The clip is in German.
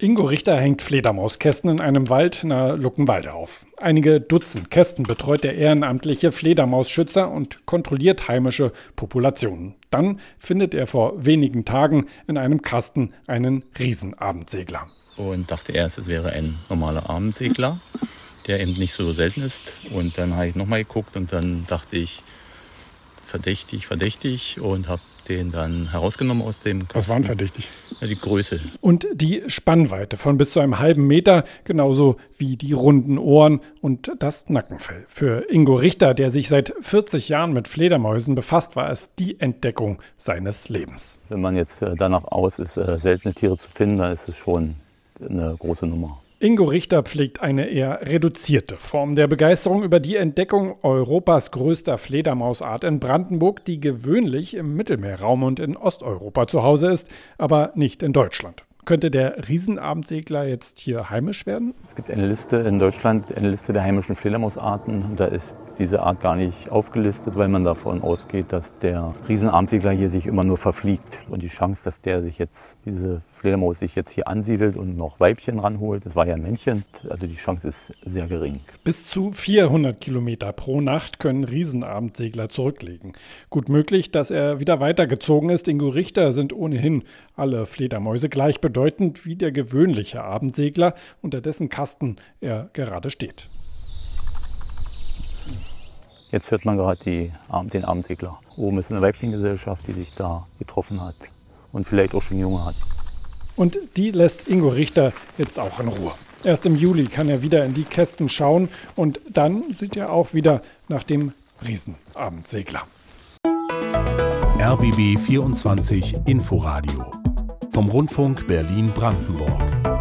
Ingo Richter hängt Fledermauskästen in einem Wald nahe Luckenwalde auf. Einige Dutzend Kästen betreut der ehrenamtliche Fledermausschützer und kontrolliert heimische Populationen. Dann findet er vor wenigen Tagen in einem Kasten einen Riesenabendsegler. Und dachte erst, es wäre ein normaler Abendsegler, der eben nicht so selten ist. Und dann habe ich nochmal geguckt und dann dachte ich, verdächtig und habe den dann herausgenommen aus dem Kasten. Was war denn verdächtig? Ja, die Größe. Und die Spannweite von bis zu einem halben Meter, genauso wie die runden Ohren und das Nackenfell. Für Ingo Richter, der sich seit 40 Jahren mit Fledermäusen befasst, war es die Entdeckung seines Lebens. Wenn man jetzt danach aus ist, seltene Tiere zu finden, dann ist es schon eine große Nummer. Ingo Richter pflegt eine eher reduzierte Form der Begeisterung über die Entdeckung Europas größter Fledermausart in Brandenburg, die gewöhnlich im Mittelmeerraum und in Osteuropa zu Hause ist, aber nicht in Deutschland. Könnte der Riesenabendsegler jetzt hier heimisch werden? Es gibt eine Liste in Deutschland, eine Liste der heimischen Fledermausarten. Und da ist diese Art gar nicht aufgelistet, weil man davon ausgeht, dass der Riesenabendsegler hier sich immer nur verfliegt. Und die Chance, dass diese Fledermaus sich jetzt hier ansiedelt und noch Weibchen ranholt, das war ja ein Männchen, also die Chance ist sehr gering. Bis zu 400 Kilometer pro Nacht können Riesenabendsegler zurücklegen. Gut möglich, dass er wieder weitergezogen ist. Ingo Richter sind ohnehin alle Fledermäuse gleichbedeutend wie der gewöhnliche Abendsegler, unter dessen Kasten er gerade steht. Jetzt hört man gerade den Abendsegler. Oben ist eine Weibchengesellschaft, die sich da getroffen hat und vielleicht auch schon Junge hat. Und die lässt Ingo Richter jetzt auch in Ruhe. Erst im Juli kann er wieder in die Kästen schauen und dann sieht er auch wieder nach dem Riesenabendsegler. RBB 24 Inforadio vom Rundfunk Berlin-Brandenburg.